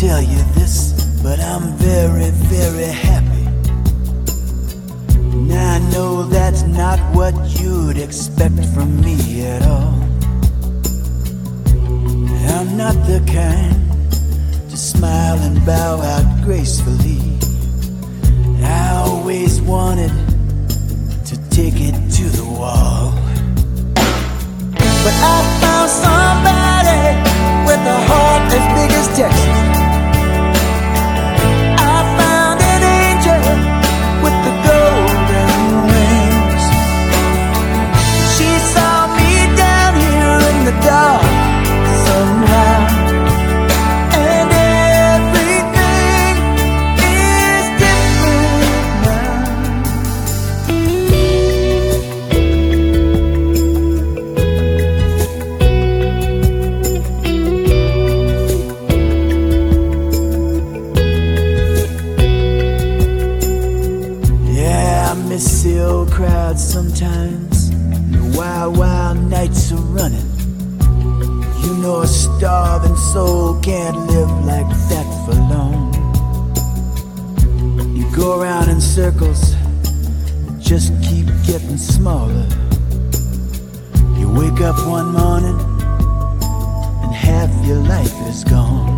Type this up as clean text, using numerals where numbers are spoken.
tell you this, but I'm very, very happy. Now I know that's not what you'd expect from me at all. I'm not the kind to smile and bow out gracefully. I always wanted to take it to the wall. But I found somebody with a heart as big as Texas. I found an angel with the golden wings. She saw me down here in the dark somehow, and everything is different now. Yeah, I miss the old crowd sometimes. The wild, wild nights are running. You know a starving soul can't live like that for long. You go around in circles, just keep getting smaller. You wake up one morning and half your life is gone.